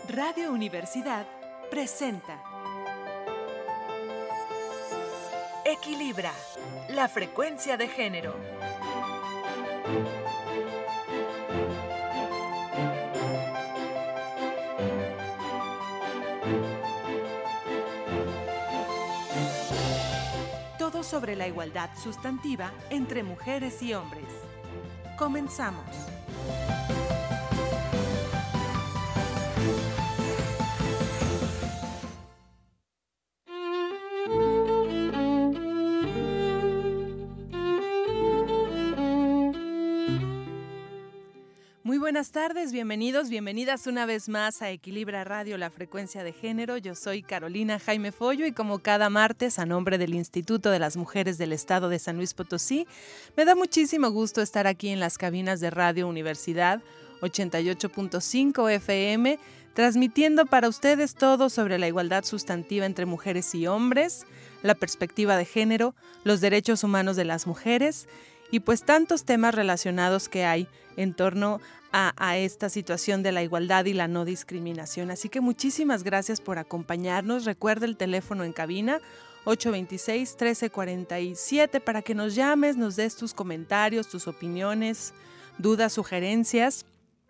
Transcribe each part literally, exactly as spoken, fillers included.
Radio Universidad presenta Equilibra, la frecuencia de género. Todo sobre la igualdad sustantiva entre mujeres y hombres. Comenzamos. Muy buenas tardes, bienvenidos, bienvenidas una vez más a Equilibra Radio, la frecuencia de género. Yo soy Carolina Jaime Follo y como cada martes, a nombre del Instituto de las Mujeres del Estado de San Luis Potosí, me da muchísimo gusto estar aquí en las cabinas de Radio Universidad ochenta y ocho punto cinco F M, transmitiendo para ustedes todo sobre la igualdad sustantiva entre mujeres y hombres, la perspectiva de género, los derechos humanos de las mujeres y pues tantos temas relacionados que hay en torno a, a esta situación de la igualdad y la no discriminación. Así que muchísimas gracias por acompañarnos. Recuerda el teléfono en cabina ocho dos seis, uno tres cuatro siete para que nos llames, nos des tus comentarios, tus opiniones, dudas, sugerencias.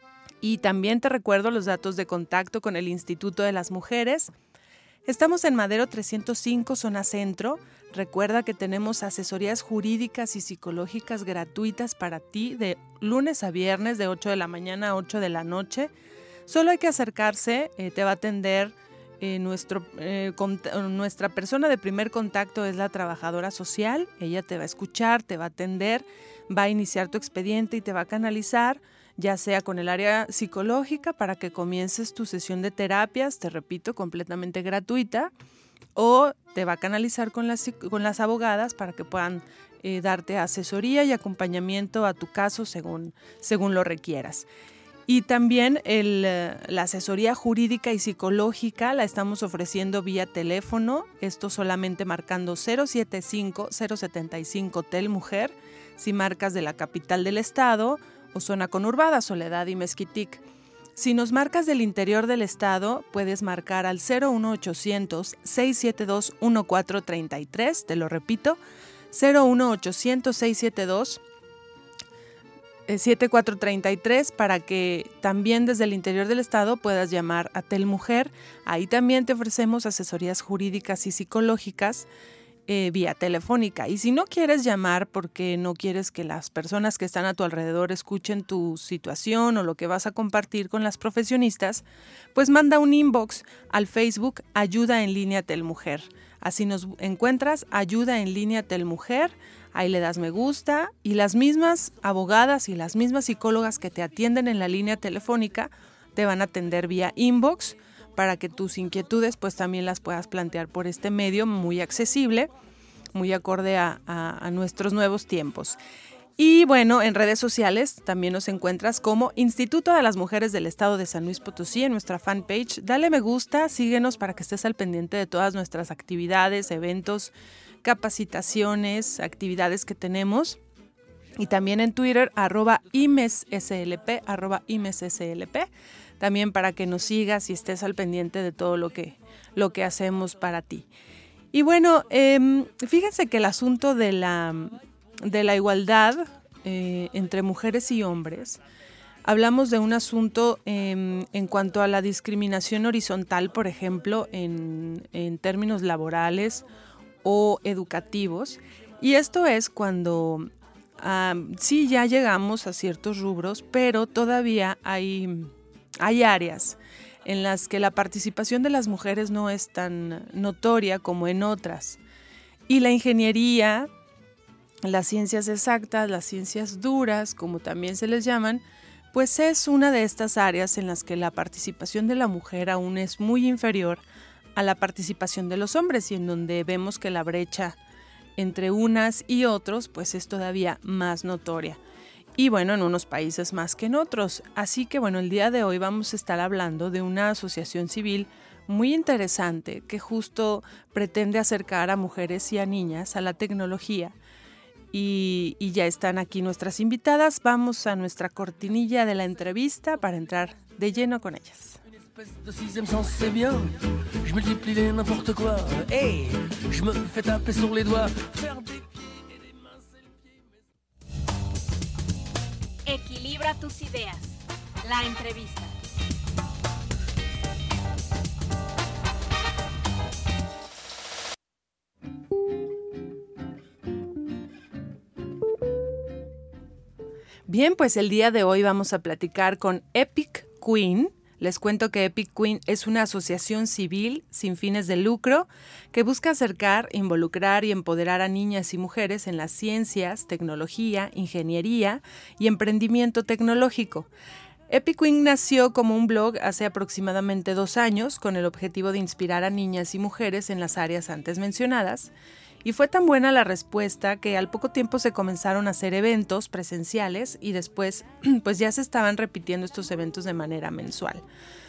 Y también te recuerdo los datos de contacto con el Instituto de las Mujeres. Estamos en Madero trescientos cinco, zona centro. Recuerda que tenemos asesorías jurídicas y psicológicas gratuitas para ti de lunes a viernes de ocho de la mañana a ocho de la noche. Solo hay que acercarse, eh, te va a atender eh, nuestro, eh, con, nuestra persona de primer contacto es la trabajadora social. Ella te va a escuchar, te va a atender, va a iniciar tu expediente y te va a canalizar, ya sea con el área psicológica para que comiences tu sesión de terapias, te repito, completamente gratuita, o te va a canalizar con las, con las abogadas para que puedan eh, darte asesoría y acompañamiento a tu caso según, según lo requieras. Y también el, la asesoría jurídica y psicológica la estamos ofreciendo vía teléfono, esto solamente marcando cero setenta y cinco, cero setenta y cinco Tel Mujer, si marcas de la capital del estado o zona conurbada, Soledad y Mezquitic. Si nos marcas del interior del estado, puedes marcar al cero uno ochocientos, seiscientos setenta y dos, catorce treinta y tres, te lo repito, cero uno ochocientos, seiscientos setenta y dos, cuatrocientos treinta y tres para que también desde el interior del estado puedas llamar a Tel Mujer. Ahí también te ofrecemos asesorías jurídicas y psicológicas Eh, vía telefónica. Y si no quieres llamar porque no quieres que las personas que están a tu alrededor escuchen tu situación o lo que vas a compartir con las profesionistas, pues manda un inbox al Facebook Ayuda en Línea Tel Mujer. Así nos encuentras, Ayuda en Línea Tel Mujer, ahí le das me gusta y las mismas abogadas y las mismas psicólogas que te atienden en la línea telefónica te van a atender vía inbox para que tus inquietudes pues también las puedas plantear por este medio muy accesible, muy acorde a, a, a nuestros nuevos tiempos. Y bueno, en redes sociales también nos encuentras como Instituto de las Mujeres del Estado de San Luis Potosí en nuestra fanpage. Dale me gusta, síguenos para que estés al pendiente de todas nuestras actividades, eventos, capacitaciones, actividades que tenemos. Y también en Twitter, arroba IMESSLP, arroba IMESSLP. También para que nos sigas y estés al pendiente de todo lo que, lo que hacemos para ti. Y bueno, eh, fíjense que el asunto de la, de la igualdad eh, entre mujeres y hombres, hablamos de un asunto eh, en cuanto a la discriminación horizontal, por ejemplo, en, en términos laborales o educativos. Y esto es cuando uh, sí ya llegamos a ciertos rubros, pero todavía hay... Hay áreas en las que la participación de las mujeres no es tan notoria como en otras. Y la ingeniería, las ciencias exactas, las ciencias duras, como también se les llaman, pues es una de estas áreas en las que la participación de la mujer aún es muy inferior a la participación de los hombres y en donde vemos que la brecha entre unas y otros pues es todavía más notoria. Y bueno, en unos países más que en otros. Así que bueno, el día de hoy vamos a estar hablando de una asociación civil muy interesante que justo pretende acercar a mujeres y a niñas a la tecnología. Y, y ya están aquí nuestras invitadas. Vamos a nuestra cortinilla de la entrevista para entrar de lleno con ellas. De sixième sens, c'est bien. Je multiplie les n'importe quoi. Hey, je me fais taper sur les doigts. Faire des pieds et des mains, c'est le pied. Equilibra tus ideas. La entrevista. Bien, pues el día de hoy vamos a platicar con Epic Queen. Les cuento que Epic Queen es una asociación civil sin fines de lucro que busca acercar, involucrar y empoderar a niñas y mujeres en las ciencias, tecnología, ingeniería y emprendimiento tecnológico. Epic Queen nació como un blog hace aproximadamente dos años con el objetivo de inspirar a niñas y mujeres en las áreas antes mencionadas. Y fue tan buena la respuesta que al poco tiempo se comenzaron a hacer eventos presenciales y después pues ya se estaban repitiendo estos eventos de manera mensual.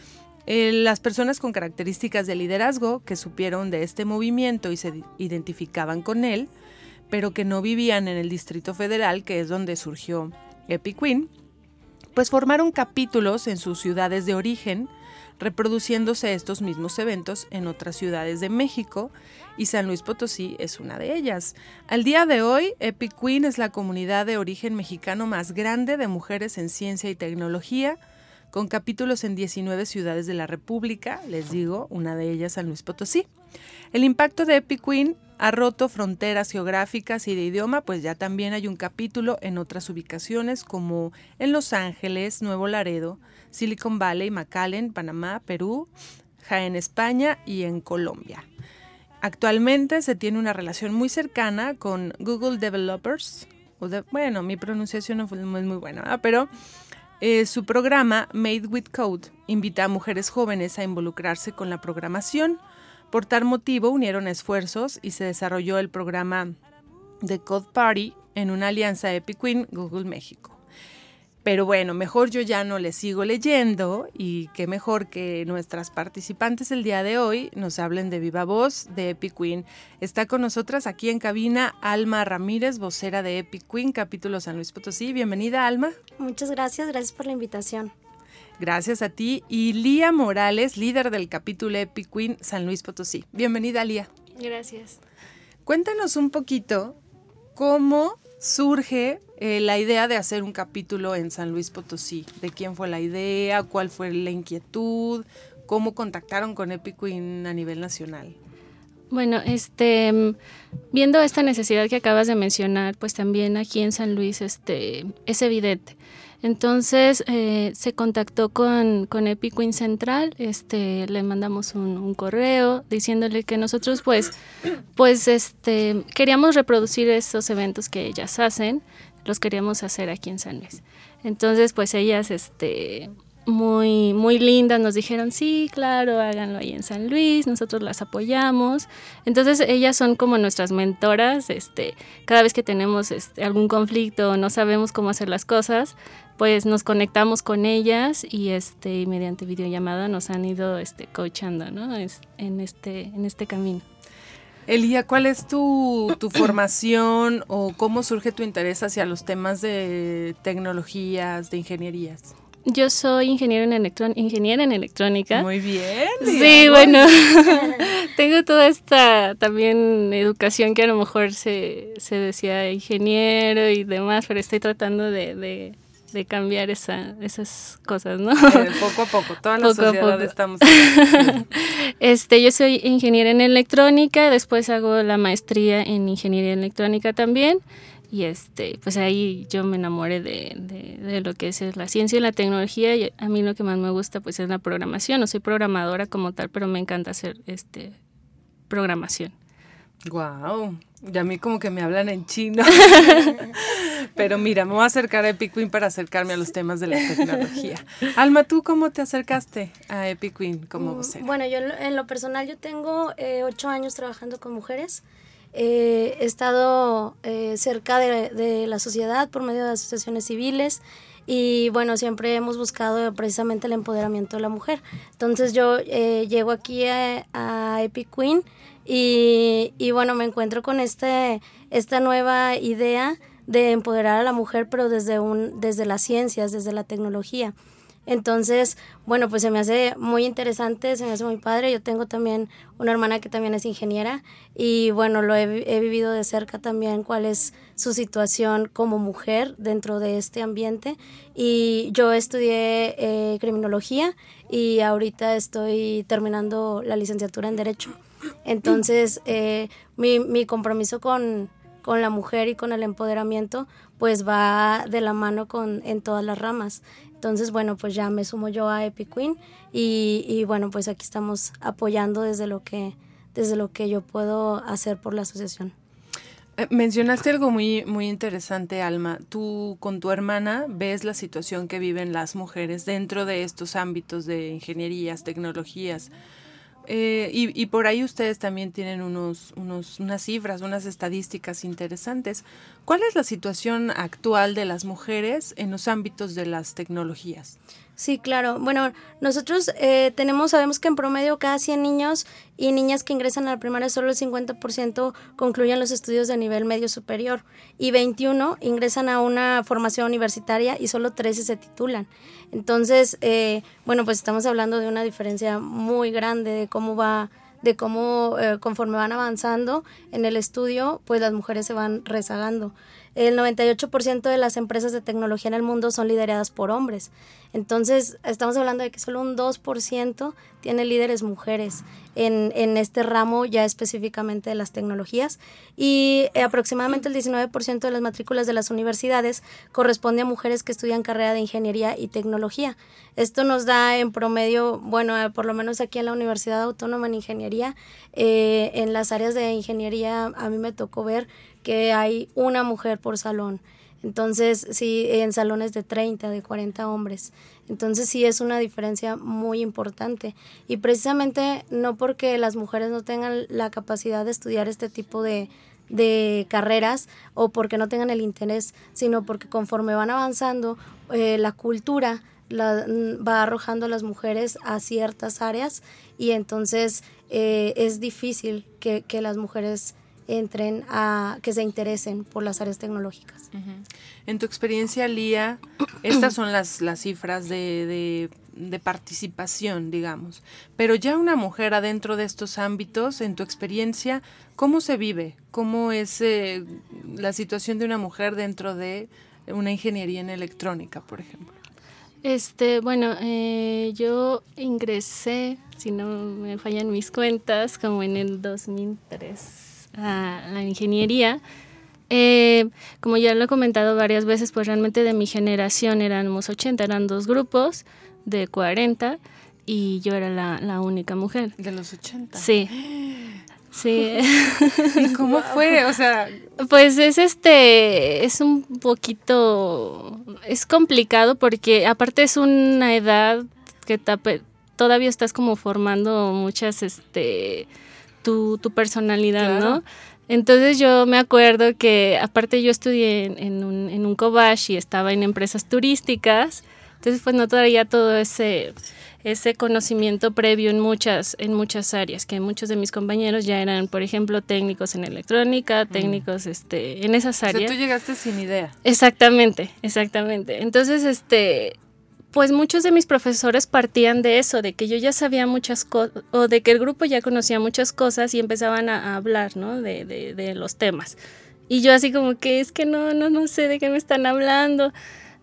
Eh, las personas con características de liderazgo que supieron de este movimiento y se identificaban con él, pero que no vivían en el Distrito Federal, que es donde surgió Epic Queen, pues formaron capítulos en sus ciudades de origen, reproduciéndose estos mismos eventos en otras ciudades de México, y San Luis Potosí es una de ellas. Al día de hoy, Epic Queen es la comunidad de origen mexicano más grande de mujeres en ciencia y tecnología, con capítulos en diecinueve ciudades de la República, les digo, una de ellas San Luis Potosí. El impacto de Epic Queen ha roto fronteras geográficas y de idioma, pues ya también hay un capítulo en otras ubicaciones como en Los Ángeles, Nuevo Laredo, Silicon Valley, McAllen, Panamá, Perú, Jaén, España y en Colombia. Actualmente se tiene una relación muy cercana con Google Developers, o de, bueno, mi pronunciación no es muy buena, ¿verdad? Pero eh, su programa Made with Code invita a mujeres jóvenes a involucrarse con la programación. Por tal motivo unieron esfuerzos y se desarrolló el programa The Code Party en una alianza Epic Queen Google México. Pero bueno, mejor yo ya no les sigo leyendo y qué mejor que nuestras participantes el día de hoy nos hablen de viva voz de Epic Queen. Está con nosotras aquí en cabina Alma Ramírez, vocera de Epic Queen, capítulo San Luis Potosí. Bienvenida, Alma. Muchas gracias, gracias por la invitación. Gracias a ti. Y Lía Morales, líder del capítulo Epic Queen San Luis Potosí. Bienvenida, Lía. Gracias. Cuéntanos un poquito cómo surge eh, la idea de hacer un capítulo en San Luis Potosí. ¿De quién fue la idea? ¿Cuál fue la inquietud? ¿Cómo contactaron con Epic Queen a nivel nacional? Bueno, este, viendo esta necesidad que acabas de mencionar, pues también aquí en San Luis este, es evidente. Entonces eh, se contactó con, con Epic Queen Central, este, le mandamos un, un correo diciéndole que nosotros pues, pues este, queríamos reproducir estos eventos que ellas hacen, los queríamos hacer aquí en San Luis. Entonces pues ellas este, muy, muy lindas nos dijeron sí, claro, háganlo ahí en San Luis, nosotros las apoyamos. Entonces ellas son como nuestras mentoras, este, cada vez que tenemos este, algún conflicto o no sabemos cómo hacer las cosas, pues nos conectamos con ellas y este mediante videollamada nos han ido este coachando, ¿no? Es, en este en este camino. Elía, ¿cuál es tu, tu formación o cómo surge tu interés hacia los temas de tecnologías, de ingenierías? Yo soy ingeniero en electrón, ingeniera en electrónica. Muy bien. Sí, bueno, tengo toda esta también educación que a lo mejor se, se decía ingeniero y demás, pero estoy tratando de, de, de cambiar esa, esas cosas, ¿no? Eh, poco a poco, toda la poco sociedad poco. estamos. Este, yo soy ingeniera en electrónica, después hago la maestría en ingeniería electrónica también. Y este, pues ahí yo me enamoré de, de, de lo que es la ciencia y la tecnología, y a mí lo que más me gusta pues es la programación. No soy programadora como tal, pero me encanta hacer este programación. Wow, y a mí como que me hablan en chino. Pero mira, me voy a acercar a Epic Queen para acercarme a los temas de la tecnología. Alma, ¿tú cómo te acercaste a Epic Queen como vocera? Bueno, yo en lo personal yo tengo eh, ocho años trabajando con mujeres. Eh, he estado eh, cerca de, de la sociedad por medio de asociaciones civiles y bueno, siempre hemos buscado precisamente el empoderamiento de la mujer. Entonces yo eh, llego aquí a, a Epic Queen y, y bueno, me encuentro con este, esta nueva idea de empoderar a la mujer, pero desde, un, desde las ciencias, desde la tecnología. Entonces, bueno, pues se me hace muy interesante, se me hace muy padre. Yo tengo también una hermana que también es ingeniera y bueno, lo he, he vivido de cerca también cuál es su situación como mujer dentro de este ambiente. Y yo estudié eh, criminología y ahorita estoy terminando la licenciatura en Derecho. Entonces, eh, mi, mi compromiso con, con la mujer y con el empoderamiento pues va de la mano con, en todas las ramas. Entonces, bueno, pues ya me sumo yo a EpiQueen y, y bueno, pues aquí estamos apoyando desde lo que, desde lo que yo puedo hacer por la asociación. Eh, mencionaste algo muy, muy interesante, Alma. Tú con tu hermana ves la situación que viven las mujeres dentro de estos ámbitos de ingenierías, tecnologías. Eh, y, y por ahí ustedes también tienen unos, unos, unas cifras, unas estadísticas interesantes. ¿Cuál es la situación actual de las mujeres en los ámbitos de las tecnologías? Sí, claro. Bueno, nosotros eh, tenemos, sabemos que en promedio cada cien niños y niñas que ingresan a la primaria, solo el cincuenta por ciento concluyen los estudios de nivel medio superior y veintiuno ingresan a una formación universitaria y solo trece se titulan. Entonces, eh, bueno, pues estamos hablando de una diferencia muy grande de cómo va, de cómo eh, conforme van avanzando en el estudio, pues las mujeres se van rezagando. El noventa y ocho por ciento de las empresas de tecnología en el mundo son lideradas por hombres. Entonces, estamos hablando de que solo un dos por ciento tiene líderes mujeres en, en este ramo ya específicamente de las tecnologías y eh, aproximadamente el diecinueve por ciento de las matrículas de las universidades corresponde a mujeres que estudian carrera de ingeniería y tecnología. Esto nos da en promedio, bueno, eh, por lo menos aquí en la Universidad Autónoma en Ingeniería, eh, en las áreas de ingeniería a mí me tocó ver que hay una mujer por salón. Entonces, sí, en salones de treinta, de cuarenta hombres. Entonces, sí es una diferencia muy importante. Y precisamente no porque las mujeres no tengan la capacidad de estudiar este tipo de, de carreras o porque no tengan el interés, sino porque conforme van avanzando, eh, la cultura la, va arrojando a las mujeres a ciertas áreas y entonces eh, es difícil que, que las mujeres entren a, que se interesen por las áreas tecnológicas. Uh-huh. En tu experiencia, Lía, estas son las, las cifras de, de, de participación, digamos, pero ya una mujer adentro de estos ámbitos, en tu experiencia, ¿cómo se vive? ¿Cómo es eh, la situación de una mujer dentro de una ingeniería en electrónica, por ejemplo? Este, bueno, eh, yo ingresé, si no me fallan mis cuentas, como en el dos mil tres a la ingeniería. Eh, como ya lo he comentado varias veces, pues realmente de mi generación éramos ochenta, eran dos grupos de cuarenta y yo era la, la única mujer. ¿De los ochenta? Sí. Sí. ¿Y cómo fue? O sea, pues es este, es un poquito, es complicado porque aparte es una edad que tape, todavía estás como formando muchas, este, tu, tu personalidad, claro. ¿no? Entonces yo me acuerdo que aparte yo estudié en, en un, en un Cobash y estaba en empresas turísticas, entonces pues no traía todo ese, ese conocimiento previo en muchas, en muchas áreas, que muchos de mis compañeros ya eran, por ejemplo, técnicos en electrónica, técnicos mm. este, en esas áreas. O sea, tú llegaste sin idea. Exactamente, exactamente. Entonces, este... pues muchos de mis profesores partían de eso, de que yo ya sabía muchas cosas, o de que el grupo ya conocía muchas cosas y empezaban a, a hablar, ¿no? De, de, de los temas. Y yo así como que es que no, no, no sé de qué me están hablando.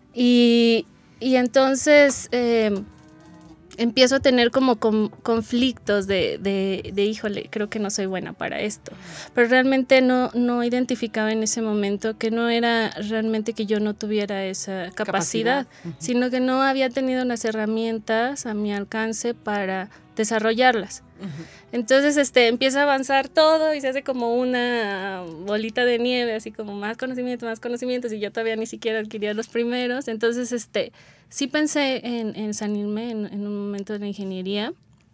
Y, y entonces eh, empiezo a tener como com, conflictos de, de, de, híjole, creo que no soy buena para esto. Pero realmente no, no identificaba en ese momento que no era realmente que yo no tuviera esa capacidad, capacidad. Uh-huh. Sino que no había tenido las herramientas a mi alcance para desarrollarlas. Uh-huh. Entonces este, empieza a avanzar todo y se hace como una bolita de nieve, así como más conocimiento, más conocimientos, y yo todavía ni siquiera adquiría los primeros. Entonces este, sí pensé en, en salirme en, en un momento de la ingeniería,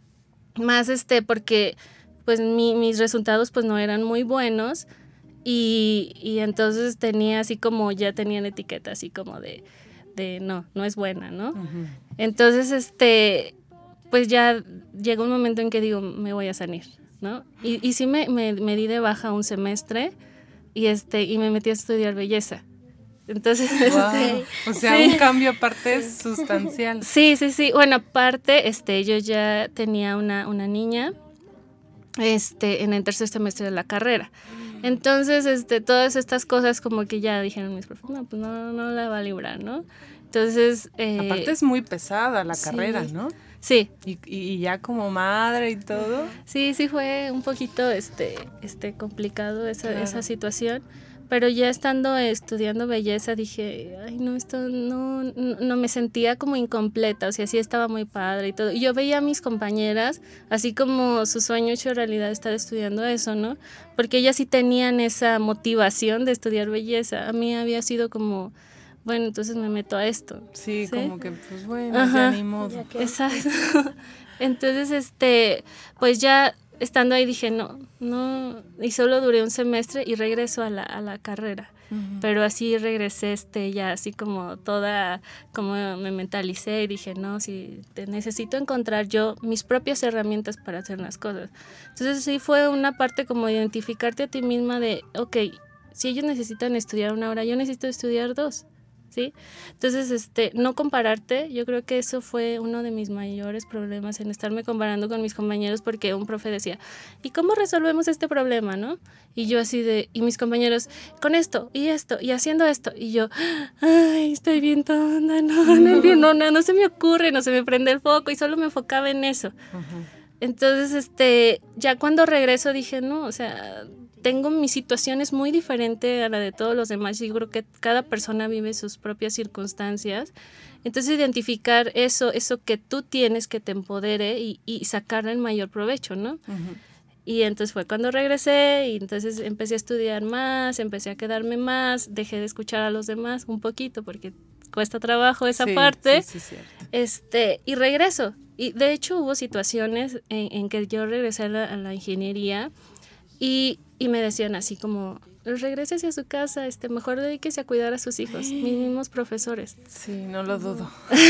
más este, porque pues mi, mis resultados pues no eran muy buenos y, y entonces tenía así como, ya tenía la etiqueta así como de, de no, no es buena, ¿no? Uh-huh. Entonces este... pues ya llegó un momento en que digo, me voy a salir, ¿no? Y, y sí me, me, me di de baja un semestre y, este, y me metí a estudiar belleza. Entonces, wow. este, O sea, sí. un cambio aparte sí. sustancial. Sí, sí, sí. Bueno, aparte, este, yo ya tenía una, una niña este, en el tercer semestre de la carrera. Entonces, este, todas estas cosas como que ya dijeron mis profesores, no, pues no, no la va a librar, ¿no? Entonces... Eh, aparte es muy pesada la sí. carrera, ¿no? Sí. Y, y ya como madre y todo. Sí, sí fue un poquito este, este complicado esa, claro. esa situación, pero ya estando estudiando belleza dije, ay no, esto no, no, no me sentía como incompleta, o sea, sí estaba muy padre y todo. Y yo veía a mis compañeras, así como su sueño hecho realidad estar estudiando eso, ¿no? Porque ellas sí tenían esa motivación de estudiar belleza. A mí había sido como... bueno, entonces me meto a esto. Sí, ¿sí? Como que, pues bueno, ajá, ya ni modo. Exacto. Entonces, este, pues ya estando ahí dije, no, no, y solo duré un semestre y regreso a la, a la carrera. Uh-huh. Pero así regresé, este, ya así como toda, como me mentalicé y dije, no, sí, te necesito encontrar yo mis propias herramientas para hacer las cosas. Entonces sí fue una parte como identificarte a ti misma de, ok, si ellos necesitan estudiar una hora, yo necesito estudiar dos. ¿Sí? Entonces, este, no compararte, yo creo que eso fue uno de mis mayores problemas en estarme comparando con mis compañeros, porque un profe decía, ¿y cómo resolvemos este problema, no? Y yo así de, y mis compañeros, con esto, y esto, y haciendo esto, y yo, ay, estoy bien tonta, no, no, no entiendo nada, no se me ocurre, no se me prende el foco, y solo me enfocaba en eso. Uh-huh. Entonces, este, ya cuando regreso dije, no, o sea... tengo mi situación es muy diferente a la de todos los demás y creo que cada persona vive sus propias circunstancias. Entonces identificar eso, eso que tú tienes que te empodere y, y sacarle el mayor provecho, ¿no? Uh-huh. Y entonces fue cuando regresé y entonces empecé a estudiar más, empecé a quedarme más, dejé de escuchar a los demás un poquito porque cuesta trabajo esa sí, parte. Sí, sí, cierto. Este, y regreso. Y de hecho hubo situaciones en, en que yo regresé a la, a la ingeniería y Y me decían así como, regrese a su casa, este, mejor dedíquese a cuidar a sus hijos, mis mismos profesores. Sí, no lo dudo.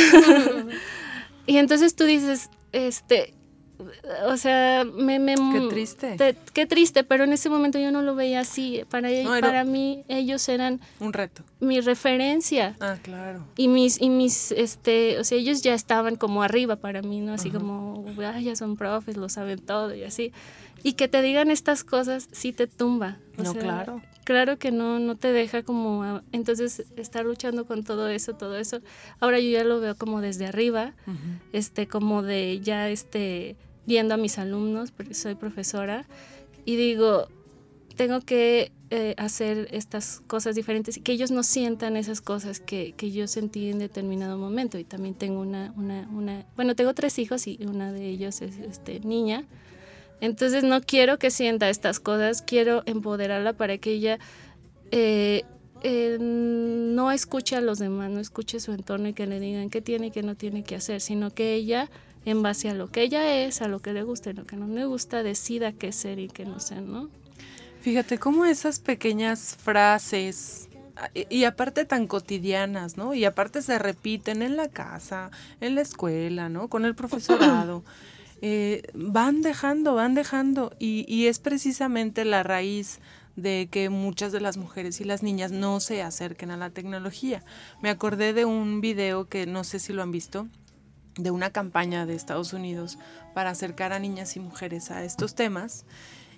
Y entonces tú dices, este, o sea, me... me qué triste. Te, qué triste, pero en ese momento yo no lo veía así. Para, no, para mí ellos eran... un reto. Mi referencia. Ah, claro. Y mis, y mis, este, o sea, ellos ya estaban como arriba para mí, ¿no? Así uh-huh. como, ay, ya son profes, lo saben todo y así. Y que te digan estas cosas sí te tumba. O no, sea, claro. Claro que no, no te deja como... A, entonces, estar luchando con todo eso, todo eso. Ahora yo ya lo veo como desde arriba, uh-huh. este, como de ya, este, viendo a mis alumnos, porque soy profesora, y digo, tengo que eh, hacer estas cosas diferentes y que ellos no sientan esas cosas que, que yo sentí en determinado momento. Y también tengo una, una, una... Bueno, tengo tres hijos y una de ellos es este, niña. Entonces no quiero que sienta estas cosas, quiero empoderarla para que ella eh, eh, no escuche a los demás, no escuche su entorno y que le digan qué tiene y qué no tiene que hacer, sino que ella, en base a lo que ella es, a lo que le gusta y lo que no le gusta, decida qué ser y qué no ser, ¿no? Fíjate cómo esas pequeñas frases, y aparte tan cotidianas, ¿no? Y aparte se repiten en la casa, en la escuela, ¿no? Con el profesorado. Eh, van dejando, van dejando y, y es precisamente la raíz de que muchas de las mujeres y las niñas no se acerquen a la tecnología. Me acordé de un video que no sé si lo han visto, de una campaña de Estados Unidos para acercar a niñas y mujeres a estos temas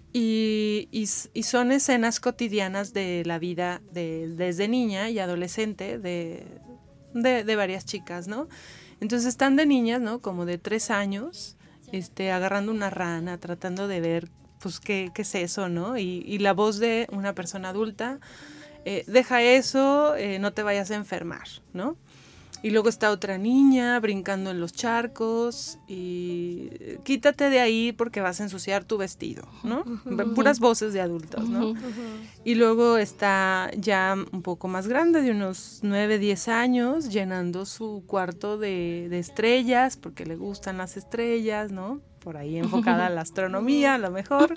y, y, y son escenas cotidianas de la vida de, desde niña y adolescente de, de, de varias chicas, ¿no? Entonces están de niñas, ¿no? Como de tres años, Este, agarrando una rana, tratando de ver, pues, qué, qué es eso, ¿no? Y, y la voz de una persona adulta, eh, deja eso, eh, no te vayas a enfermar, ¿no? Y luego está otra niña brincando en los charcos y quítate de ahí porque vas a ensuciar tu vestido, ¿no? Uh-huh. Puras voces de adultos, ¿no? Uh-huh. Y luego está ya un poco más grande, de unos nueve, diez años, llenando su cuarto de, de estrellas porque le gustan las estrellas, ¿no? Por ahí enfocada a la astronomía, a lo mejor.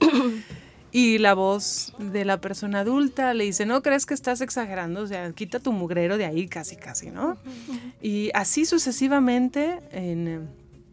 Y la voz de la persona adulta le dice, no crees que estás exagerando, o sea, quita tu mugrero de ahí casi, casi, ¿no? Uh-huh. Y así sucesivamente en,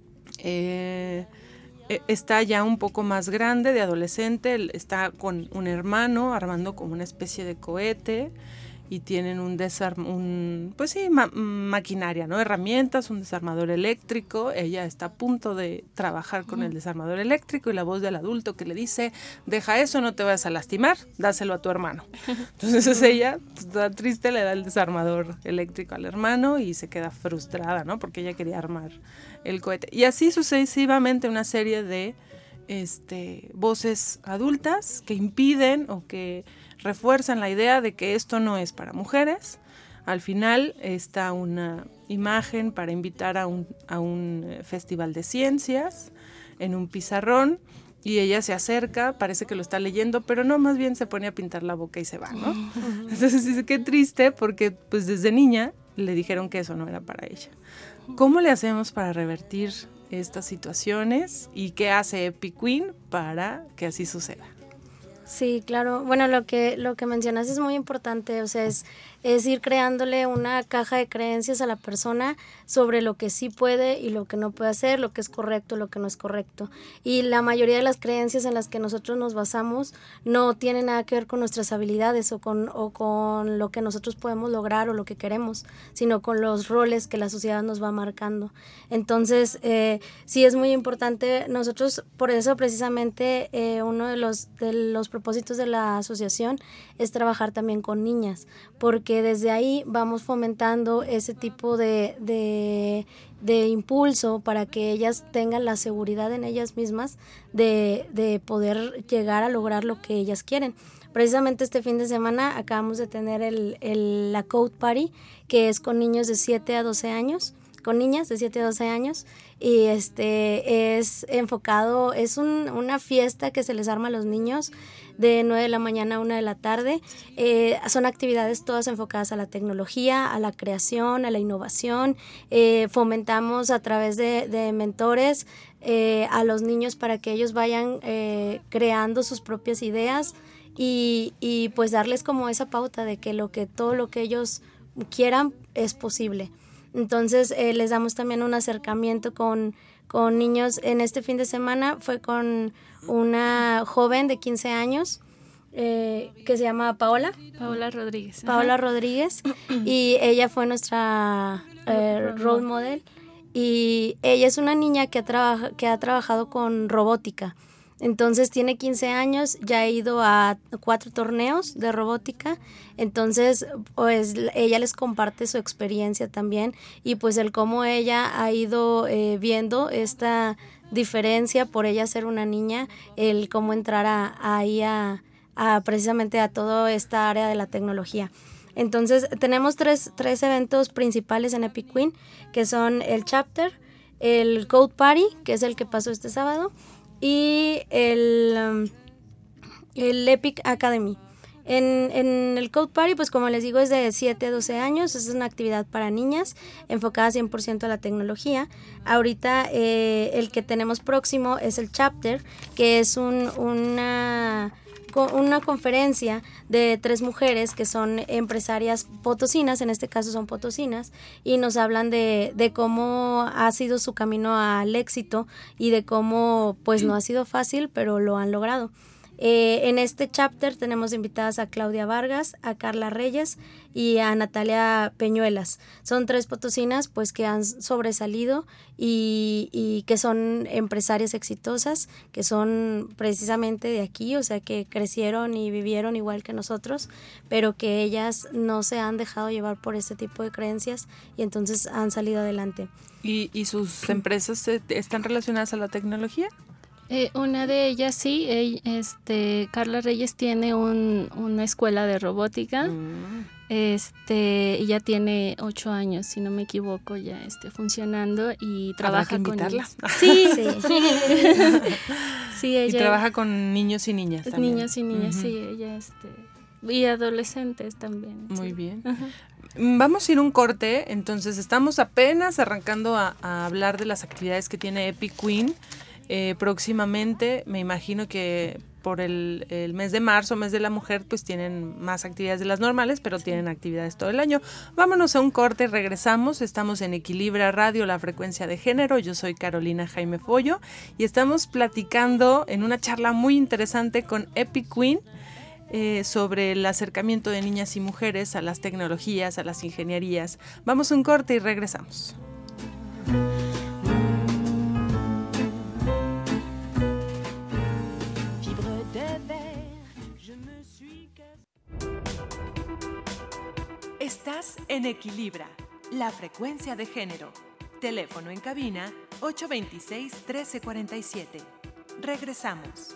eh, está ya un poco más grande, de adolescente, está con un hermano armando como una especie de cohete y tienen un desarm un pues sí, ma maquinaria, ¿no? Herramientas, un desarmador eléctrico. Ella está a punto de trabajar con el desarmador eléctrico y la voz del adulto que le dice, deja eso, no te vayas a lastimar, dáselo a tu hermano. Entonces es ella, toda triste, le da el desarmador eléctrico al hermano y se queda frustrada, ¿no? Porque ella quería armar el cohete. Y así sucesivamente una serie de este, voces adultas que impiden o que refuerzan la idea de que esto no es para mujeres. Al final está una imagen para invitar a un, a un festival de ciencias en un pizarrón y ella se acerca, parece que lo está leyendo, pero no, más bien se pone a pintar la boca y se va, ¿no? Entonces dice, qué triste, porque pues desde niña le dijeron que eso no era para ella. ¿Cómo le hacemos para revertir estas situaciones y qué hace Epic Queen para que así suceda? Sí, claro. Bueno, lo que lo que mencionas es muy importante, o sea, es, es ir creándole una caja de creencias a la persona sobre lo que sí puede y lo que no puede hacer, lo que es correcto, lo que no es correcto. Y la mayoría de las creencias en las que nosotros nos basamos no tienen nada que ver con nuestras habilidades o con, o con lo que nosotros podemos lograr o lo que queremos, sino con los roles que la sociedad nos va marcando. Entonces, eh, sí es muy importante, nosotros por eso precisamente eh, uno de los, de los propósitos de la asociación es trabajar también con niñas, porque desde ahí vamos fomentando ese tipo de, de, de impulso para que ellas tengan la seguridad en ellas mismas de, de poder llegar a lograr lo que ellas quieren. Precisamente este fin de semana acabamos de tener el, el, la Code Party, que es con niños de siete a doce años, con niñas de siete a doce años, y este es enfocado, es un, una fiesta que se les arma a los niños de nueve de la mañana a una de la tarde. Eh, son actividades todas enfocadas a la tecnología, a la creación, a la innovación. Eh, fomentamos a través de, de mentores eh, a los niños para que ellos vayan eh, creando sus propias ideas y, y pues darles como esa pauta de que, lo que todo lo que ellos quieran es posible. Entonces eh, les damos también un acercamiento con, con niños. En este fin de semana fue con una joven de quince años eh, que se llama Paola. Paola Rodríguez. Paola Ajá. Rodríguez. Y ella fue nuestra eh, role model. Y ella es una niña que ha, traba- que ha trabajado con robótica. Entonces tiene quince años, ya ha ido a cuatro torneos de robótica, entonces pues ella les comparte su experiencia también y pues el cómo ella ha ido eh, viendo esta diferencia por ella ser una niña, el cómo entrar a, a ahí a, a precisamente a toda esta área de la tecnología. Entonces tenemos tres, tres eventos principales en Epic Queen, que son el Chapter, el Code Party, que es el que pasó este sábado, y el, um, el Epic Academy. En, en el Code Party, pues como les digo, es de siete a doce años, es una actividad para niñas enfocada cien por ciento a la tecnología. Ahorita eh, el que tenemos próximo es el Chapter, que es un, una... una conferencia de tres mujeres que son empresarias potosinas, en este caso son potosinas, y nos hablan de, de cómo ha sido su camino al éxito y de cómo pues no ha sido fácil, pero lo han logrado. Eh, en este chapter tenemos invitadas a Claudia Vargas, a Carla Reyes y a Natalia Peñuelas. Son tres potosinas pues que han sobresalido y, y que son empresarias exitosas, que son precisamente de aquí, o sea que crecieron y vivieron igual que nosotros, pero que ellas no se han dejado llevar por este tipo de creencias y entonces han salido adelante. ¿Y, y sus empresas eh, están relacionadas a la tecnología? Eh, una de ellas sí, ella, este, Carla Reyes tiene un, una escuela de robótica, mm. este, ella tiene ocho años, si no me equivoco, ya este, funcionando y trabaja con niños. Sí, sí, sí, ella y trabaja con niños y niñas también. Niños y niñas, uh-huh. sí, ella, este, y adolescentes también. Muy sí. bien. Uh-huh. Vamos a ir un corte, entonces estamos apenas arrancando a, a hablar de las actividades que tiene Epic Queen. Eh, próximamente, me imagino que por el, el mes de marzo, mes de la mujer, pues tienen más actividades de las normales, pero sí. tienen actividades todo el año. Vámonos a un corte, regresamos, estamos en Equilibra Radio, la frecuencia de género, yo soy Carolina Jaime Follo y estamos platicando en una charla muy interesante con Epic Queen eh, sobre el acercamiento de niñas y mujeres a las tecnologías, a las ingenierías. Vamos a un corte y regresamos. Estás en Equilibra, la frecuencia de género. Teléfono en cabina ocho dos seis, uno tres cuatro siete. Regresamos.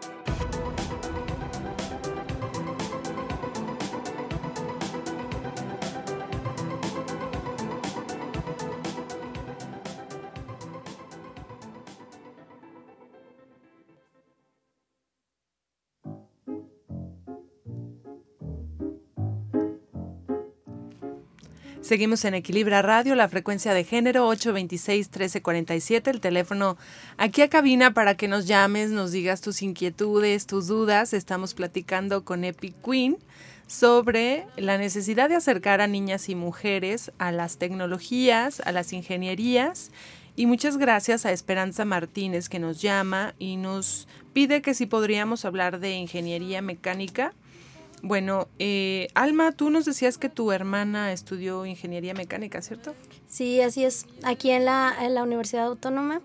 Seguimos en Equilibra Radio, la frecuencia de género ocho dos seis, uno tres cuatro siete, el teléfono aquí a cabina para que nos llames, nos digas tus inquietudes, tus dudas. Estamos platicando con Epic Queen sobre la necesidad de acercar a niñas y mujeres a las tecnologías, a las ingenierías. Y muchas gracias a Esperanza Martínez, que nos llama y nos pide que si podríamos hablar de ingeniería mecánica. Bueno, eh, Alma, tú nos decías que tu hermana estudió ingeniería mecánica, ¿cierto? Sí, así es. Aquí en la, en la Universidad Autónoma,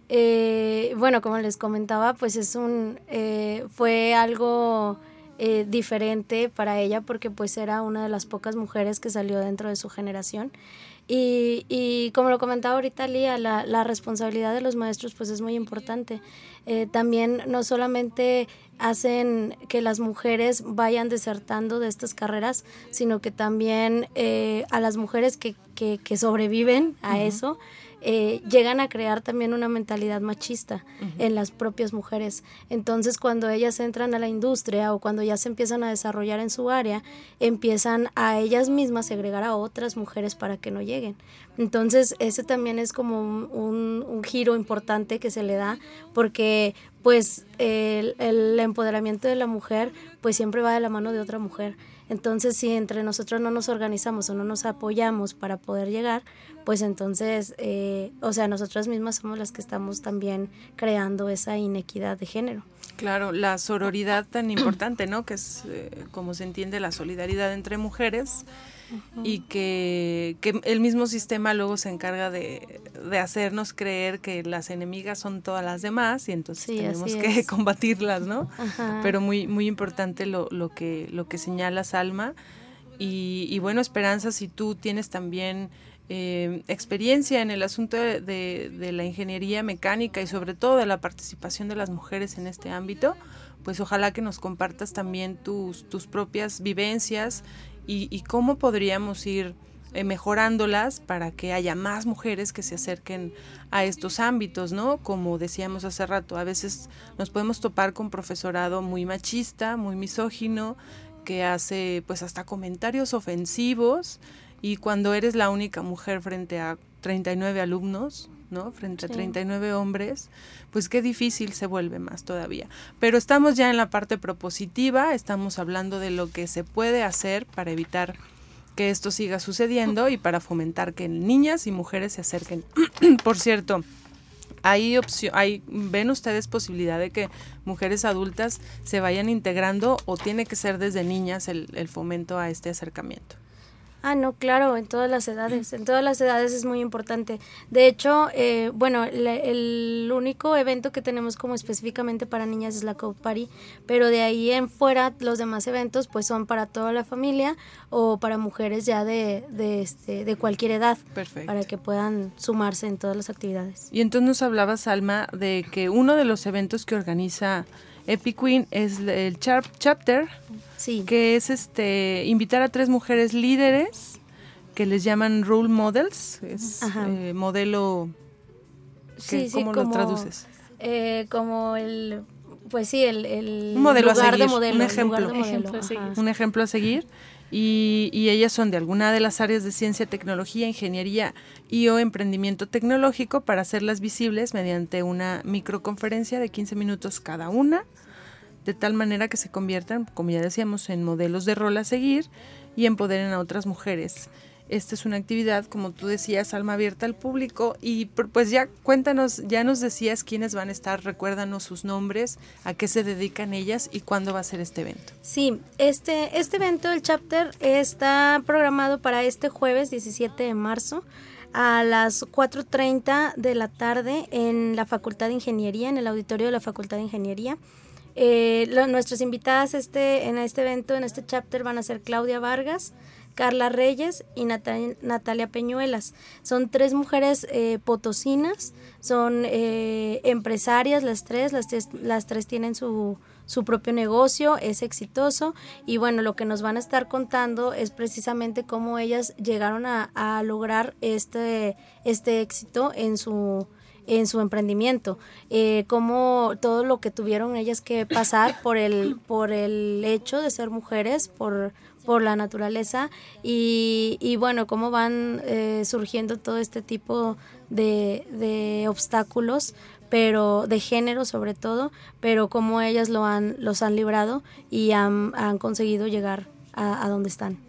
eh, bueno, como les comentaba, pues es un eh, fue algo eh, diferente para ella porque pues era una de las pocas mujeres que salió dentro de su generación. Y, y como lo comentaba ahorita Lía, la, la responsabilidad de los maestros pues es muy importante. Eh, también no solamente hacen que las mujeres vayan desertando de estas carreras, sino que también eh, a las mujeres que, que, que sobreviven a uh-huh. eso, eh, llegan a crear también una mentalidad machista uh-huh. en las propias mujeres. Entonces, cuando ellas entran a la industria o cuando ya se empiezan a desarrollar en su área, empiezan a ellas mismas segregar a otras mujeres para que no lleguen. Entonces, ese también es como un, un, un giro importante que se le da, porque pues el, el empoderamiento de la mujer pues siempre va de la mano de otra mujer. Entonces, si entre nosotros no nos organizamos o no nos apoyamos para poder llegar, pues entonces, eh, o sea, nosotras mismas somos las que estamos también creando esa inequidad de género. Claro, la sororidad tan importante, ¿no? Que es, eh, como se entiende, la solidaridad entre mujeres. Uh-huh. Y que, que el mismo sistema luego se encarga de, de hacernos creer que las enemigas son todas las demás y entonces sí, tenemos que es. combatirlas, ¿no? Uh-huh. Pero muy muy importante lo, lo que lo que señalas, Alma. Y, y bueno, Esperanza, si tú tienes también eh, experiencia en el asunto de, de, de la ingeniería mecánica y sobre todo de la participación de las mujeres en este ámbito, pues ojalá que nos compartas también tus, tus propias vivencias y, y cómo podríamos ir eh, mejorándolas para que haya más mujeres que se acerquen a estos ámbitos, ¿no? Como decíamos hace rato, a veces nos podemos topar con profesorado muy machista, muy misógino, que hace pues hasta comentarios ofensivos, y cuando eres la única mujer frente a treinta y nueve alumnos, ¿no? Frente a sí. treinta y nueve hombres, pues qué difícil se vuelve más todavía. Pero estamos ya en la parte propositiva, estamos hablando de lo que se puede hacer para evitar que esto siga sucediendo y para fomentar que niñas y mujeres se acerquen. Por cierto, ¿hay opción, hay, ven ustedes posibilidad de que mujeres adultas se vayan integrando o tiene que ser desde niñas el, el fomento a este acercamiento? Ah, no, claro, en todas las edades, en todas las edades es muy importante. De hecho, eh, bueno, le, el único evento que tenemos como específicamente para niñas es la Code Party, pero de ahí en fuera los demás eventos pues son para toda la familia o para mujeres ya de, de, este, de cualquier edad. Perfecto. Para que puedan sumarse en todas las actividades. Y entonces nos hablabas, Alma, de que uno de los eventos que organiza Epic Queen es el chap- chapter, sí. que es este invitar a tres mujeres líderes que les llaman role models, es eh, modelo, que, sí, ¿cómo sí, lo como, traduces? Eh, como el, pues sí, el, el un modelo lugar a seguir, de modelo, un ejemplo, lugar de modelo, ejemplo a seguir. un ejemplo a seguir. Y, y ellas son de alguna de las áreas de ciencia, tecnología, ingeniería y o emprendimiento tecnológico para hacerlas visibles mediante una microconferencia de quince minutos cada una, de tal manera que se conviertan, como ya decíamos, en modelos de rol a seguir y empoderen a otras mujeres. Esta es una actividad, como tú decías, alma abierta al público. Y pues ya cuéntanos, ya nos decías quiénes van a estar, recuérdanos sus nombres, a qué se dedican ellas y cuándo va a ser este evento. Sí, este, este evento, el chapter, está programado para este jueves diecisiete de marzo a las cuatro treinta de la tarde en la Facultad de Ingeniería, en el auditorio de la Facultad de Ingeniería. Eh, lo, nuestras invitadas este, en este evento, en este chapter, van a ser Claudia Vargas, Carla Reyes y Natal, Natalia Peñuelas. Son tres mujeres eh, potosinas, son eh, empresarias las tres, las tres, las tres tienen su, su propio negocio, es exitoso y bueno, lo que nos van a estar contando es precisamente cómo ellas llegaron a, a lograr este, este éxito en su en su emprendimiento, eh, como todo lo que tuvieron ellas que pasar por el por el hecho de ser mujeres, por por la naturaleza y, y bueno, cómo van eh, surgiendo todo este tipo de, de obstáculos, pero de género sobre todo, pero cómo ellas lo han los han librado y han, han conseguido llegar a, a donde están.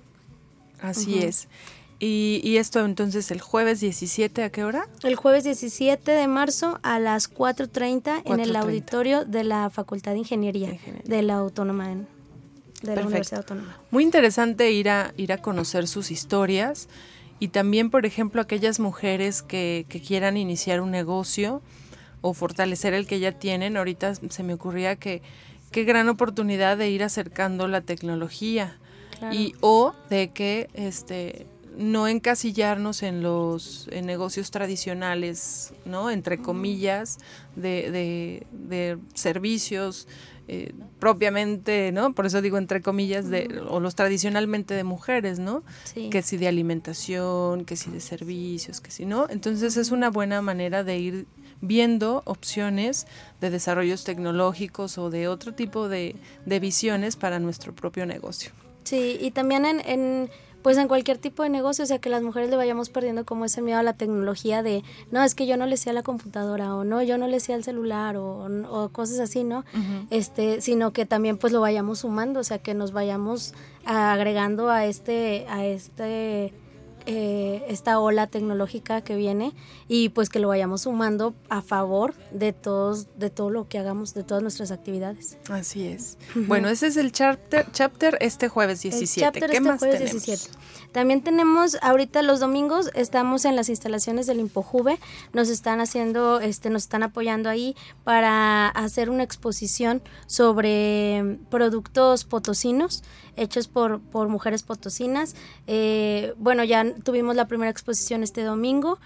Así Uh-huh. es. Y, y esto entonces el jueves diecisiete, ¿a qué hora? El jueves diecisiete de marzo a las cuatro treinta en el auditorio de la Facultad de Ingeniería, Ingeniería. de la Autónoma, de Perfecto. La Universidad Autónoma. Muy interesante ir a, ir a conocer sus historias y también, por ejemplo, aquellas mujeres que, que quieran iniciar un negocio o fortalecer el que ya tienen. Ahorita se me ocurría que qué gran oportunidad de ir acercando la tecnología claro. y o de que este no encasillarnos en los en negocios tradicionales, ¿no? Entre comillas, de, de, de servicios eh, propiamente, ¿no? Por eso digo entre comillas, de o los tradicionalmente de mujeres, ¿no? Sí. Que si de alimentación, que si de servicios, que si no. Entonces es una buena manera de ir viendo opciones de desarrollos tecnológicos o de otro tipo de, de visiones para nuestro propio negocio. Sí, y también en... en pues en cualquier tipo de negocio, o sea, que las mujeres le vayamos perdiendo como ese miedo a la tecnología de, no, es que yo no le sé a la computadora, o no, yo no le sé al celular, o, o cosas así, ¿no? Uh-huh. Este, sino que también pues lo vayamos sumando, o sea, que nos vayamos agregando a este, a este, eh, esta ola tecnológica que viene y pues que lo vayamos sumando a favor de todos, de todo lo que hagamos, de todas nuestras actividades. Así es. Uh-huh. Bueno, ese es el chapter, chapter este jueves diecisiete. El chapter ¿Qué este más jueves tenemos? diecisiete. También tenemos, ahorita los domingos, estamos en las instalaciones del IMPOJUVE, nos están haciendo, este, nos están apoyando ahí para hacer una exposición sobre productos potosinos, hechos por, por mujeres potosinas. Eh, bueno, ya tuvimos la primera exposición este domingo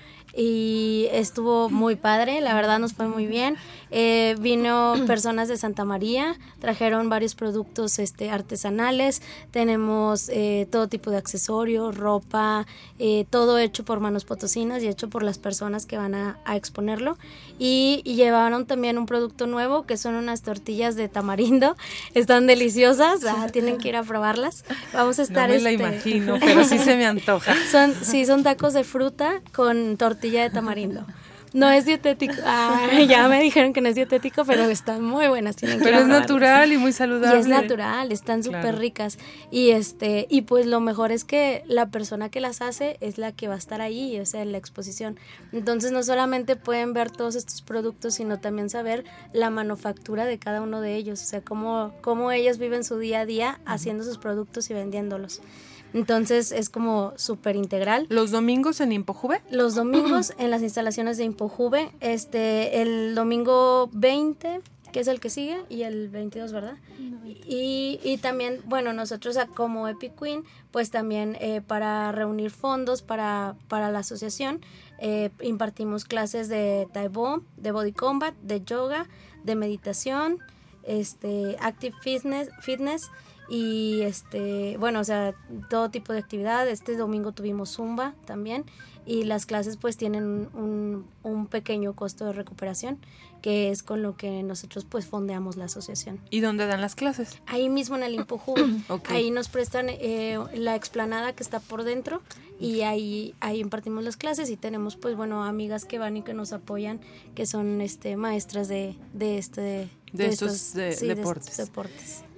y estuvo muy padre, la verdad nos fue muy bien. Eh, vino personas de Santa María, trajeron varios productos este, artesanales, tenemos eh, todo tipo de accesorios, ropa, eh, todo hecho por manos potosinas y hecho por las personas que van a, a exponerlo. Y, y llevaron también un producto nuevo que son unas tortillas de tamarindo, están deliciosas, ah, tienen que ir a probarlas. Vamos a estar... No me este... la imagino, pero sí se me antoja. Son, sí, son tacos de fruta con tortilla de tamarindo. No es dietético. Ah, ya me dijeron que no es dietético, pero están muy buenas. Tienen que pero es natural y muy saludable. Y es natural, están súper claro. ricas. Y este y pues lo mejor es que la persona que las hace es la que va a estar ahí, o sea, en la exposición. Entonces no solamente pueden ver todos estos productos, sino también saber la manufactura de cada uno de ellos. O sea, cómo, cómo ellos viven su día a día haciendo sus productos y vendiéndolos. Entonces es como súper integral. ¿Los domingos en IMPOJUVE? Los domingos en las instalaciones de IMPOJUVE, este, el domingo veinte, que es el que sigue, y el veintidós, ¿verdad? No, y, y también, bueno, nosotros como Epic Queen, pues también eh, para reunir fondos para, para la asociación, eh, impartimos clases de Taekwondo, de Body Combat, de yoga, de meditación, este, Active Fitness, fitness y este bueno, o sea, todo tipo de actividad. Este domingo tuvimos Zumba también y las clases pues tienen un, un pequeño costo de recuperación, que es con lo que nosotros pues fondeamos la asociación. ¿Y dónde dan las clases? Ahí mismo en el IMPOJUVE. Okay. Ahí nos prestan eh, la explanada que está por dentro y ahí ahí impartimos las clases y tenemos pues bueno amigas que van y que nos apoyan, que son este maestras de, de este de, de, de estos, estos de, sí, deportes. de estos deportes.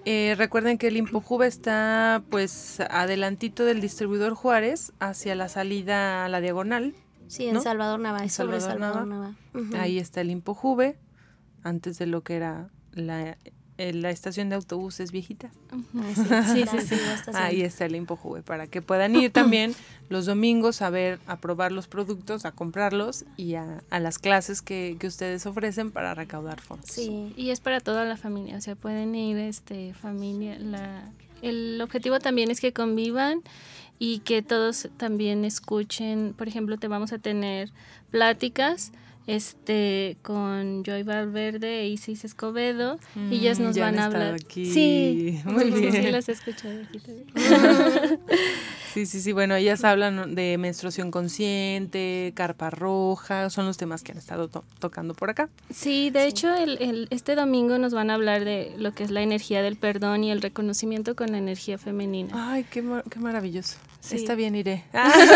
Eh, recuerden que el ImpoJuve está pues adelantito del distribuidor Juárez hacia la salida a la diagonal. Sí, en ¿no? Salvador Nava, En sobre Salvador Salvador Nava. Nava. Uh-huh. Ahí está el ImpoJuve, antes de lo que era la, eh, la estación de autobuses viejita. Ah, sí, sí, sí, sí, ya está Ahí está el ImpoJuve, para que puedan ir también los domingos a ver, a probar los productos, a comprarlos y a, a las clases que, que ustedes ofrecen para recaudar fondos. Sí. Y es para toda la familia, o sea, pueden ir este familia, la el objetivo también es que convivan y que todos también escuchen. Por ejemplo, te vamos a tener pláticas este con Joy Valverde e Isis Escobedo, mm, y ellas nos ya van a han hablar. Aquí. Sí, muy sí, bien. Sí, las he escuchado aquí también. Sí, sí, sí, bueno, ellas hablan de menstruación consciente, carpa roja, son los temas que han estado to- tocando por acá. Sí, de sí. hecho, el, el, este domingo nos van a hablar de lo que es la energía del perdón y el reconocimiento con la energía femenina. Ay, qué, mar- qué maravilloso. Sí. Está bien, iré.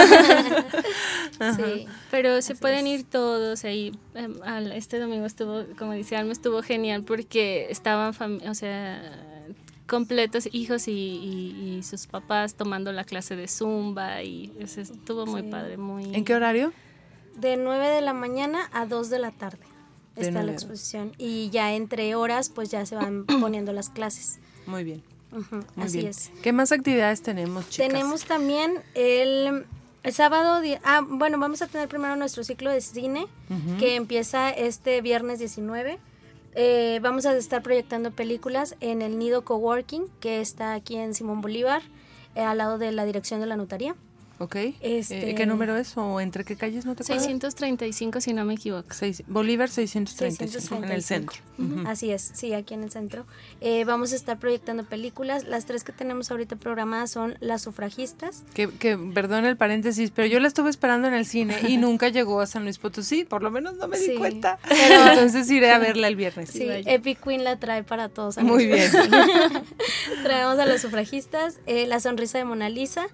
Sí, pero se Así pueden es. ir todos ahí. Este domingo estuvo, como dice Alma, estuvo genial porque estaban, fam- o sea... completos, hijos y, y, y sus papás tomando la clase de Zumba y o sea, estuvo muy sí. padre. Muy... ¿En qué horario? De nueve de la mañana a dos de la tarde de está la exposición y ya entre horas pues ya se van poniendo las clases. Muy bien. Uh-huh, muy así bien. es. ¿Qué más actividades tenemos, chicas? Tenemos también el, el sábado, ah, bueno, vamos a tener primero nuestro ciclo de cine uh-huh. que empieza este viernes diecinueve. Eh, vamos a estar proyectando películas en el Nido Coworking, que está aquí en Simón Bolívar, eh, al lado de la dirección de la notaría. Ok. Este, eh, ¿Qué número es o entre qué calles no te acuerdas? seiscientos treinta y cinco, si no me equivoco. Seis, Bolívar seiscientos treinta y cinco, seiscientos treinta y cinco, en el centro. Uh-huh. Así es, sí, aquí en el centro. Eh, vamos a estar proyectando películas. Las tres que tenemos ahorita programadas son Las Sufragistas. Que, que perdón el paréntesis, pero yo la estuve esperando en el cine y nunca llegó a San Luis Potosí, por lo menos no me sí, di cuenta. Pero entonces iré a verla el viernes. Sí, sí Epic Queen la trae para todos. Muy bien. Traemos a Las Sufragistas, eh, La Sonrisa de Mona Lisa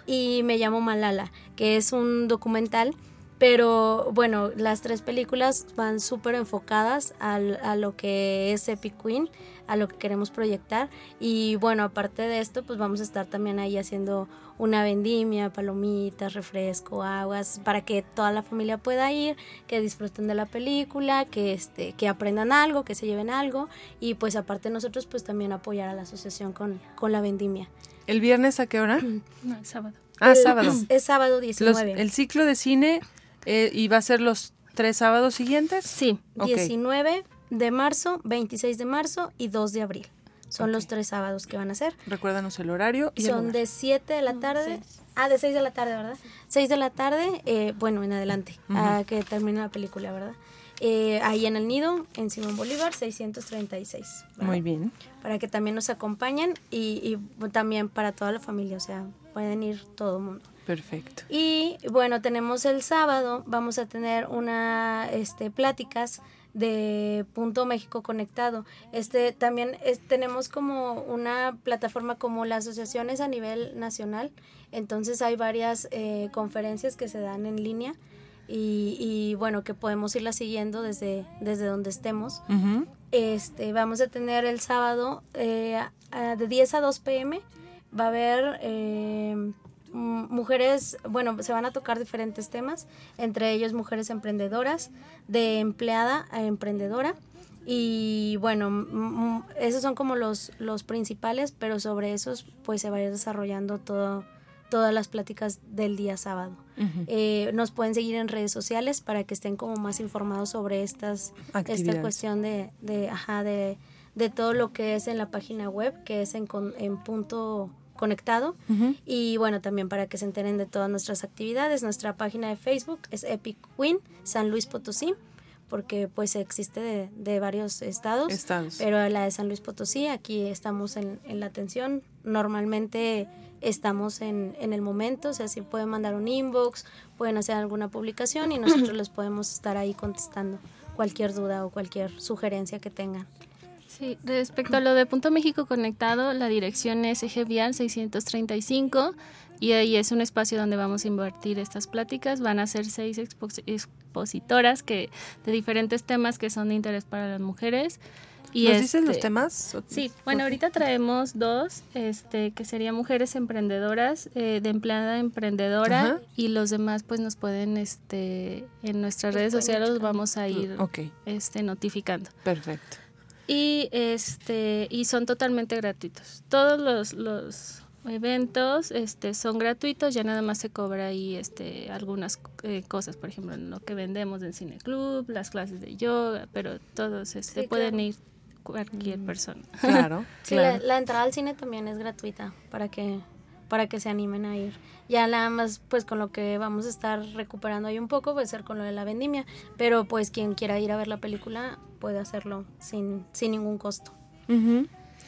y Me llamo Malala, que es un documental, pero bueno, las tres películas van súper enfocadas al, a lo que es Epic Queen, a lo que queremos proyectar y bueno, aparte de esto, pues vamos a estar también ahí haciendo una vendimia, palomitas, refresco, aguas, para que toda la familia pueda ir, que disfruten de la película, que este, que aprendan algo, que se lleven algo y pues aparte nosotros pues también apoyar a la asociación con, con la vendimia. ¿El viernes a qué hora? No, el sábado. Ah, el, sábado. Es sábado diecinueve. Los, ¿El ciclo de cine eh, iba a ser los tres sábados siguientes? Sí, okay. diecinueve de marzo, veintiséis de marzo y dos de abril. Son okay. los tres sábados que van a ser. Recuérdanos el horario. Y Son el de siete de la tarde. No, ah, de seis de la tarde, ¿verdad? seis de la tarde, eh, bueno, en adelante, uh-huh. a que termine la película, ¿verdad? Eh, ahí en el Nido, en Simón Bolívar, seiscientos treinta y seis. ¿verdad? Muy bien. Para que también nos acompañen y, y también para toda la familia, o sea, pueden ir todo el mundo. Perfecto. Y bueno, tenemos el sábado, vamos a tener una este, pláticas de Punto México Conectado. Este también es, tenemos como una plataforma como las asociaciones a nivel nacional, entonces hay varias eh, conferencias que se dan en línea. Y, y bueno, que podemos irla siguiendo desde, desde donde estemos. Uh-huh. Este, vamos a tener el sábado eh, a, de diez a dos pm, va a haber eh, mujeres, bueno, se van a tocar diferentes temas, entre ellos mujeres emprendedoras, de empleada a emprendedora. Y bueno, m- esos son como los, los principales, pero sobre esos pues se va a ir desarrollando todo todas las pláticas del día sábado. Uh-huh. Eh, nos pueden seguir en redes sociales para que estén como más informados sobre estas esta cuestión de, de, ajá, de, de todo lo que es en la página web, que es en, en Punto Conectado. Uh-huh. Y bueno, también para que se enteren de todas nuestras actividades. Nuestra página de Facebook es Epic Queen San Luis Potosí, porque pues existe de, de varios estados, estados, pero la de San Luis Potosí, aquí estamos en, en la atención. Normalmente estamos en, en el momento, o sea, si pueden mandar un inbox, pueden hacer alguna publicación y nosotros les podemos estar ahí contestando cualquier duda o cualquier sugerencia que tengan. Sí, respecto a lo de Punto México Conectado, la dirección es Eje Vial seiscientos treinta y cinco y ahí es un espacio donde vamos a invertir estas pláticas. Van a ser seis expo- expositoras que, de diferentes temas que son de interés para las mujeres. Y ¿Nos este, dices los temas? Sí, bueno, ahorita traemos dos, este, que serían mujeres emprendedoras, eh, de empleada emprendedora, ajá, y los demás pues nos pueden, este, en nuestras redes sociales los vamos a ir, okay, este, notificando. Perfecto. Y este, y son totalmente gratuitos. Todos los, los eventos, este, son gratuitos, ya nada más se cobra ahí, este, algunas eh, cosas, por ejemplo, lo que vendemos en Cine Club, las clases de yoga, pero todos, este, sí, pueden claro. ir cualquier persona. Claro. Sí, claro. La, la entrada al cine también es gratuita para que para que se animen a ir. Ya nada más pues con lo que vamos a estar recuperando ahí un poco puede ser con lo de la vendimia, pero pues quien quiera ir a ver la película puede hacerlo sin, sin ningún costo. Uh-huh.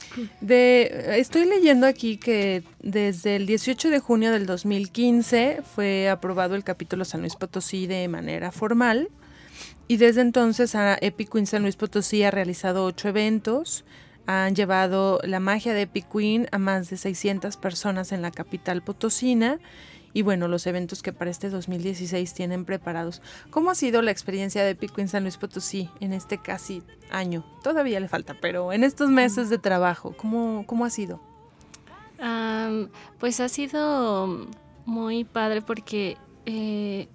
De, estoy leyendo aquí que desde el dieciocho de junio del dos mil quince fue aprobado el capítulo San Luis Potosí de manera formal. Y desde entonces a Epic Queen San Luis Potosí ha realizado ocho eventos, han llevado la magia de Epic Queen a más de seiscientas personas en la capital potosina y bueno, los eventos que para este dos mil dieciséis tienen preparados. ¿Cómo ha sido la experiencia de Epic Queen San Luis Potosí en este casi año? Todavía le falta, pero en estos meses de trabajo, ¿cómo, cómo ha sido? Um, pues ha sido muy padre porque... Eh,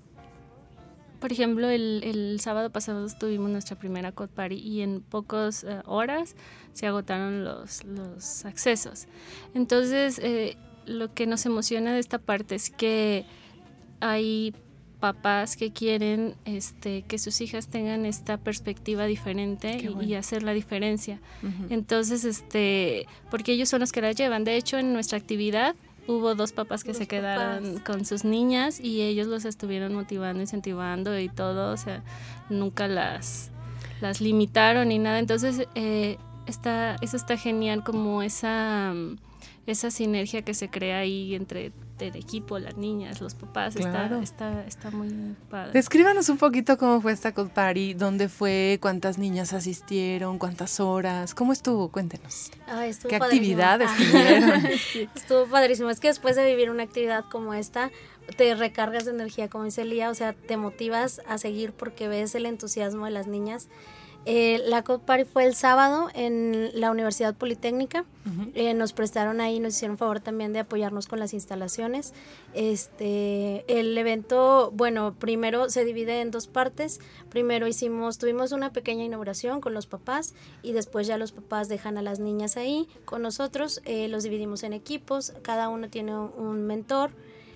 Por ejemplo, el, el sábado pasado tuvimos nuestra primera Code Party y en pocas uh, horas se agotaron los, los accesos. Entonces, eh, lo que nos emociona de esta parte es que hay papás que quieren este, que sus hijas tengan esta perspectiva diferente y, bueno. y hacer la diferencia. Uh-huh. Entonces, este, porque ellos son los que la llevan. De hecho, en nuestra actividad hubo dos papás que los se quedaron papás. con sus niñas y ellos los estuvieron motivando, incentivando y todo, o sea, nunca las, las limitaron ni nada. Entonces, eh, está, eso está genial, como esa, esa sinergia que se crea ahí entre el equipo, las niñas, los papás, claro. está, está, está muy padre. Descríbanos un poquito cómo fue esta Code Party, dónde fue, cuántas niñas asistieron, cuántas horas, cómo estuvo, cuéntenos. Ay, estuvo ¿Qué padrísimo. actividades tuvieron? Sí. Estuvo padrísimo, es que después de vivir una actividad como esta, te recargas de energía, como dice Lía, o sea, te motivas a seguir porque ves el entusiasmo de las niñas. Eh, la Code Party fue el sábado en la Universidad Politécnica. Uh-huh. eh, nos prestaron ahí, nos hicieron favor también de apoyarnos con las instalaciones. Este, el evento, bueno, primero se divide en dos partes. Primero hicimos, tuvimos una pequeña inauguración con los papás y después ya los papás dejan a las niñas ahí con nosotros. Eh, los dividimos en equipos, cada uno tiene un, un mentor.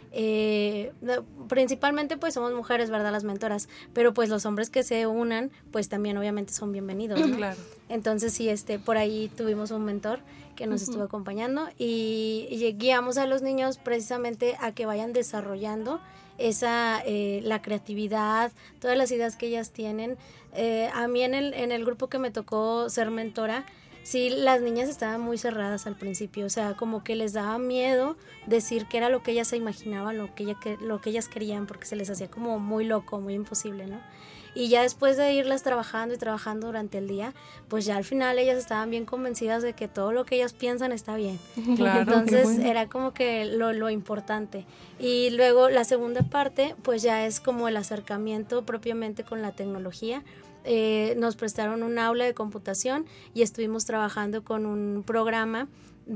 Eh, principalmente pues somos mujeres, ¿verdad? Las mentoras, pero pues los hombres que se unan pues también obviamente son bienvenidos, ¿no? Claro. Entonces sí, este, por ahí tuvimos un mentor que nos uh-huh. estuvo acompañando y, y guiamos a los niños precisamente a que vayan desarrollando esa, eh, la creatividad, todas las ideas que ellas tienen. Eh, a mí en el, en el grupo que me tocó ser mentora, sí, las niñas estaban muy cerradas al principio, o sea, como que les daba miedo decir qué era lo que ellas se imaginaban, lo que, ella, lo que ellas querían, porque se les hacía como muy loco, muy imposible, ¿no? Y ya después de irlas trabajando y trabajando durante el día, pues ya al final ellas estaban bien convencidas de que todo lo que ellas piensan está bien. Claro, entonces bueno. Era como que lo, lo importante. Y luego la segunda parte, pues ya es como el acercamiento propiamente con la tecnología. Eh, nos prestaron un aula de computación y estuvimos trabajando con un programa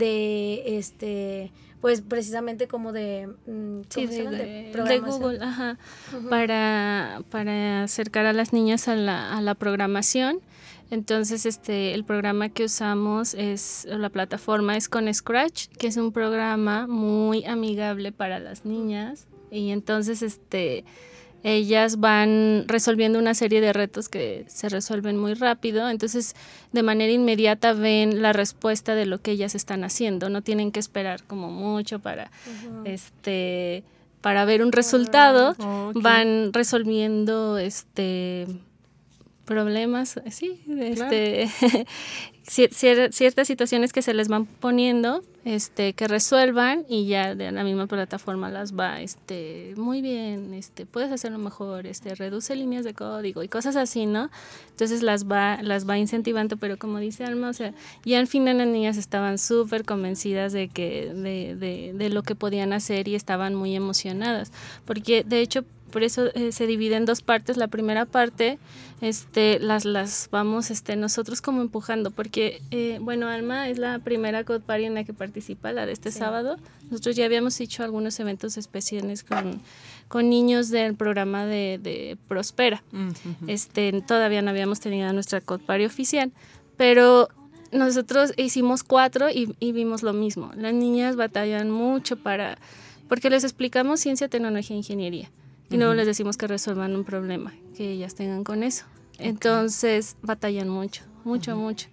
de este pues precisamente como de sí, sí, de, de, de Google, ajá, uh-huh. para para acercar a las niñas a la a la programación. Entonces este el programa que usamos es la plataforma es con Scratch, que es un programa muy amigable para las niñas y entonces este ellas van resolviendo una serie de retos que se resuelven muy rápido, entonces de manera inmediata ven la respuesta de lo que ellas están haciendo, no tienen que esperar como mucho para uh-huh. este para ver un resultado, uh-huh. okay. van resolviendo este problemas, sí, este claro. cier- ciertas situaciones que se les van poniendo, este, que resuelvan y ya de la misma plataforma las va, este, muy bien, este, puedes hacerlo mejor, este, reduce líneas de código y cosas así, ¿no? Entonces las va, las va incentivando, pero como dice Alma, o sea, ya al final las niñas estaban súper convencidas de que, de, de, de lo que podían hacer y estaban muy emocionadas, porque de hecho Por eso eh, se divide en dos partes. La primera parte este, las, las vamos este, nosotros como empujando, porque, eh, bueno, Alma es la primera Code Party en la que participa, la de este sí. sábado. Nosotros ya habíamos hecho algunos eventos especiales con, con niños del programa de, de Prospera. Uh-huh. Este, todavía no habíamos tenido nuestra Code Party oficial, pero nosotros hicimos cuatro y, y vimos lo mismo. Las niñas batallan mucho para, porque les explicamos ciencia, tecnología e ingeniería. Y luego uh-huh. les decimos que resuelvan un problema, que ellas tengan con eso. Okay. Entonces batallan mucho, mucho, uh-huh. mucho.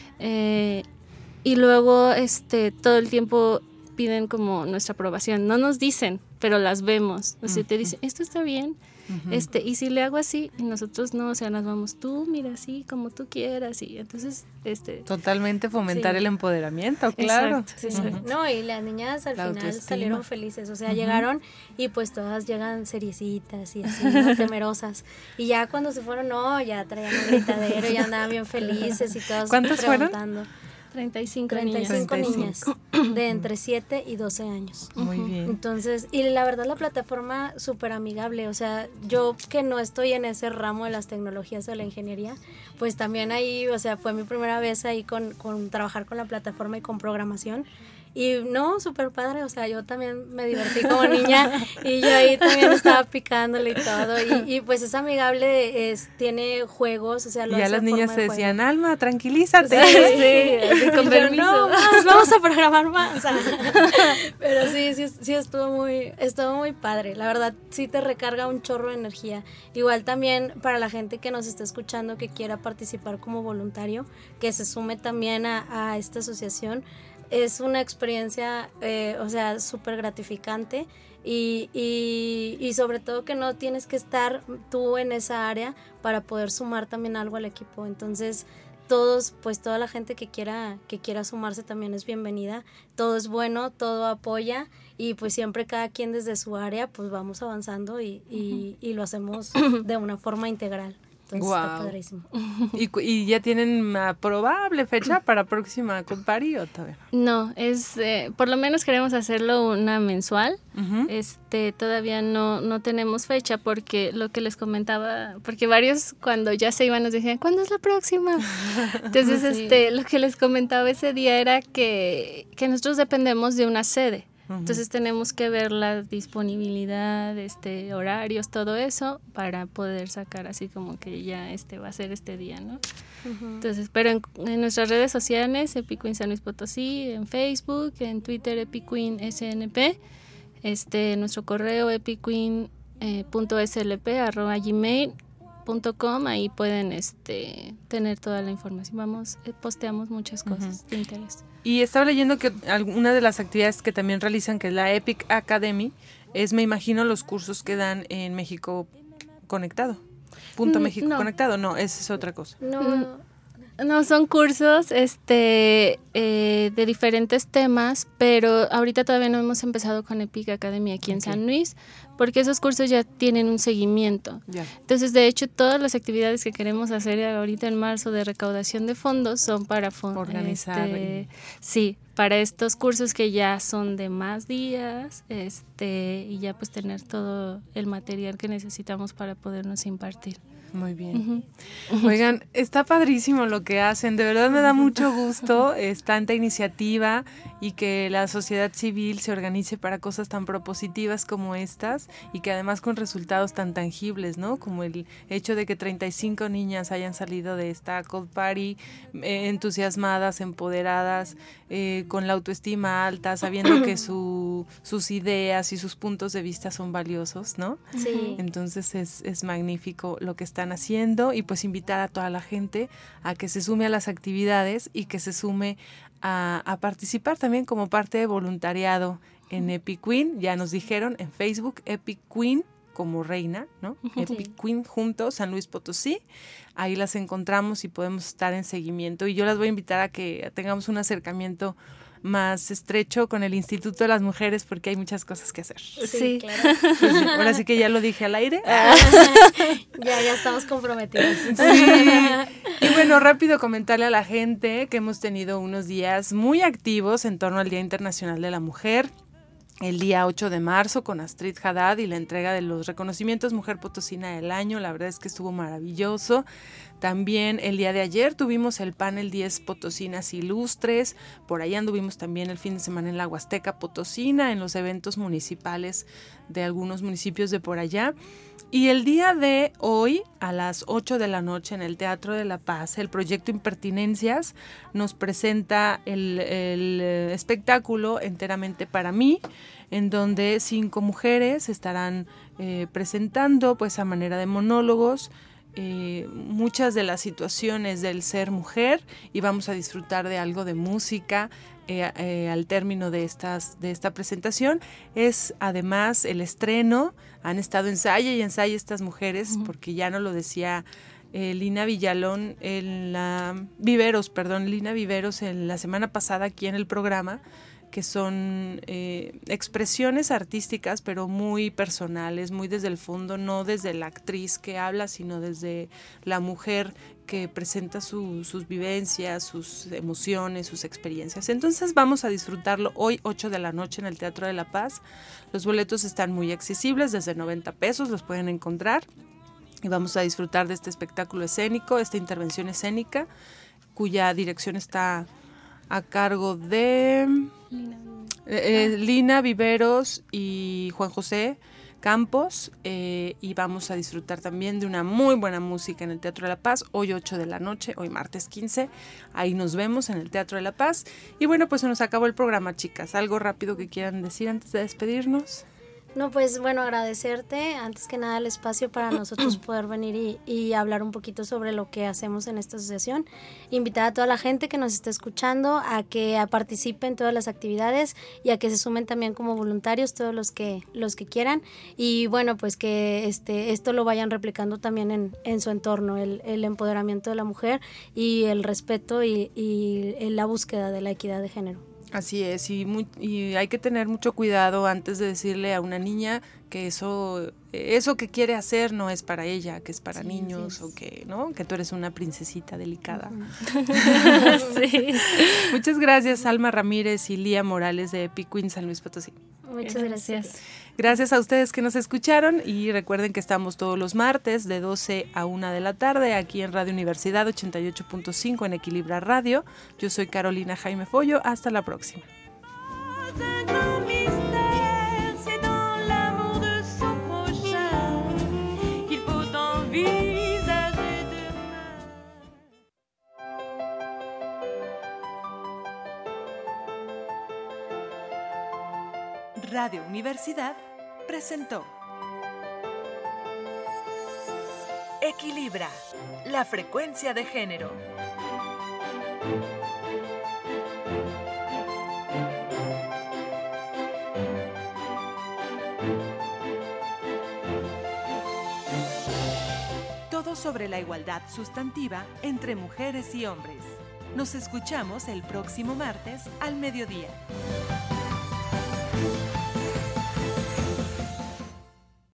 Eh, y luego este, todo el tiempo piden como nuestra aprobación. No nos dicen, pero las vemos. O sea, uh-huh. te dicen, esto está bien. Uh-huh. Este, y si le hago así, y nosotros no, o sea, nos vamos, tú mira así, como tú quieras, y entonces, este... Totalmente fomentar sí. el empoderamiento, claro. Exacto, sí, uh-huh. No, y las niñas al la final autoestima. Salieron felices, o sea, uh-huh. llegaron y pues todas llegan seriecitas y así, ¿no? temerosas, y ya cuando se fueron, no, ya traían un gritadero, ya andaban bien felices y todos ¿Cuántas preguntando. fueron? treinta y cinco, treinta y cinco niñas. niñas de entre siete y doce años. Muy bien. Entonces, y la verdad la plataforma súper amigable, o sea, yo que no estoy en ese ramo de las tecnologías o la ingeniería, pues también ahí, o sea, fue mi primera vez ahí con, con trabajar con la plataforma y con programación. Y no, súper padre, o sea, yo también me divertí como niña y yo ahí también estaba picándole y todo, y, y pues es amigable, es, tiene juegos, o sea, lo y a las niñas se de decían, juego. Alma, tranquilízate. Sí, sí, así con permiso. No, más, vamos a programar más. O sea, pero sí, sí, sí estuvo muy, estuvo muy padre, la verdad sí te recarga un chorro de energía. Igual también para la gente que nos está escuchando que quiera participar como voluntario, que se sume también a, a esta asociación. Es una experiencia, eh, o sea, súper gratificante y, y, y sobre todo que no tienes que estar tú en esa área para poder sumar también algo al equipo. Entonces, todos, pues toda la gente que quiera, que quiera sumarse también es bienvenida. Todo es bueno, todo apoya y pues siempre cada quien desde su área, pues vamos avanzando y, y, y lo hacemos de una forma integral. Entonces wow. Está padrísimo. ¿Y, ¿Y ya tienen una probable fecha para próxima Code Party o todavía no? No, es, eh, por lo menos queremos hacerlo una mensual. Uh-huh. Este, todavía no, no tenemos fecha porque lo que les comentaba, porque varios cuando ya se iban nos decían, ¿cuándo es la próxima? Entonces, sí. este, lo que les comentaba ese día era que, que nosotros dependemos de una sede. Entonces tenemos que ver la disponibilidad, este, horarios, todo eso para poder sacar así como que ya este va a ser este día, ¿no? Uh-huh. Entonces, pero en, en nuestras redes sociales, Epiqueen San Luis Potosí, en Facebook, en Twitter, Epiqueen S N P, este, nuestro correo epiqueen punto s l p arroba gmail punto com, ahí pueden este tener toda la información. Vamos, eh, posteamos muchas cosas uh-huh. de interés. Y estaba leyendo que alguna de las actividades que también realizan, que es la Epic Academy, es, me imagino, los cursos que dan en México Conectado. Punto mm, México no. Conectado, no, esa es otra cosa. No, no son cursos este eh, de diferentes temas, pero ahorita todavía no hemos empezado con Epic Academy aquí en okay. San Luis, porque esos cursos ya tienen un seguimiento. Yeah. Entonces, de hecho, todas las actividades que queremos hacer ahorita en marzo de recaudación de fondos son para fondos. Organizar. Este, sí, para estos cursos que ya son de más días, este, y ya pues tener todo el material que necesitamos para podernos impartir. Muy bien. Uh-huh. Oigan, está padrísimo lo que hacen, de verdad me da mucho gusto eh, tanta iniciativa y que la sociedad civil se organice para cosas tan propositivas como estas y que además con resultados tan tangibles, ¿no? Como el hecho de que treinta y cinco niñas hayan salido de esta Code Party eh, entusiasmadas, empoderadas, eh, con la autoestima alta, sabiendo que su, sus ideas y sus puntos de vista son valiosos, ¿no? Sí. Entonces es, es magnífico lo que están haciendo y pues invitar a toda la gente a que se sume a las actividades y que se sume a, a participar también como parte de voluntariado en Epiqueen. Ya nos dijeron en Facebook, Epiqueen como reina, ¿no? Sí. Epiqueen junto, San Luis Potosí. Ahí las encontramos y podemos estar en seguimiento. Y yo las voy a invitar a que tengamos un acercamiento más estrecho con el Instituto de las Mujeres porque hay muchas cosas que hacer. Sí, sí. Claro. Pues, ahora sí que ya lo dije al aire. ya, ya estamos comprometidos. Sí. Y bueno, rápido comentarle a la gente que hemos tenido unos días muy activos en torno al Día Internacional de la Mujer. el día ocho de marzo con Astrid Haddad y la entrega de los reconocimientos Mujer Potosina del Año. La verdad es que estuvo maravilloso. También el día de ayer tuvimos el panel diez Potosinas Ilustres. Por ahí anduvimos también el fin de semana en la Huasteca Potosina, en los eventos municipales de algunos municipios de por allá. Y el día de hoy, a las ocho de la noche, en el Teatro de la Paz, el proyecto Impertinencias nos presenta el, el espectáculo Enteramente para mí, en donde cinco mujeres estarán eh, presentando, pues a manera de monólogos, eh, muchas de las situaciones del ser mujer, y vamos a disfrutar de algo de música eh, eh, al término de, estas, de esta presentación. Es además el estreno. Han estado ensaya y ensaya estas mujeres, uh-huh. porque ya no lo decía eh, Lina Villalón, en la Viveros, perdón, Lina Viveros en la semana pasada aquí en el programa, que son eh, expresiones artísticas, pero muy personales, muy desde el fondo, no desde la actriz que habla, sino desde la mujer que presenta su, sus vivencias, sus emociones, sus experiencias. Entonces vamos a disfrutarlo hoy, ocho de la noche, en el Teatro de la Paz. Los boletos están muy accesibles, desde noventa pesos los pueden encontrar. Y vamos a disfrutar de este espectáculo escénico, esta intervención escénica, cuya dirección está a cargo de Lina, eh, Lina Viveros y Juan José Campos, eh, y vamos a disfrutar también de una muy buena música en el Teatro de la Paz, hoy ocho de la noche, hoy martes quince, ahí nos vemos en el Teatro de la Paz. Y bueno, pues se nos acabó el programa, chicas. ¿Algo rápido que quieran decir antes de despedirnos? No, pues bueno, agradecerte antes que nada el espacio para nosotros poder venir y, y hablar un poquito sobre lo que hacemos en esta asociación. Invitar a toda la gente que nos está escuchando a que a participe en todas las actividades y a que se sumen también como voluntarios todos los que los que quieran, y bueno, pues que este esto lo vayan replicando también en, en su entorno, el, el empoderamiento de la mujer y el respeto y, y la búsqueda de la equidad de género. Así es, y, muy, y hay que tener mucho cuidado antes de decirle a una niña que eso, eso que quiere hacer no es para ella, que es para sí, niños, sí. o que, ¿no? Que tú eres una princesita delicada. Sí. Muchas gracias, Alma Ramírez y Lía Morales de Epic Queen San Luis Potosí. Muchas gracias. Gracias a ustedes que nos escucharon, y recuerden que estamos todos los martes de doce a una de la tarde aquí en Radio Universidad ochenta y ocho punto cinco en Equilibra Radio. Yo soy Carolina Jaime Follo. Hasta la próxima. Radio Universidad presentó Equilibra, la frecuencia de género. Todo sobre la igualdad sustantiva entre mujeres y hombres. Nos escuchamos el próximo martes al mediodía.